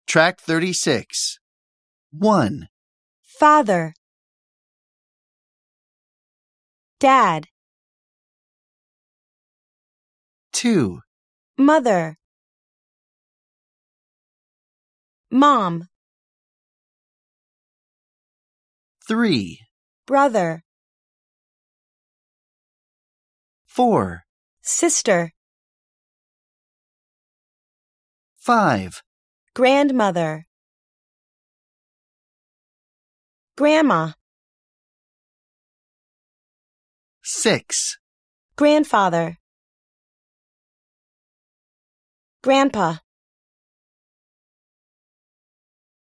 Track 36. 1, Father, Dad, 2, Mother, Mom, 3, Brother, 4, Sister, 5, Grandmother, Grandma, 6, Grandfather, Grandpa.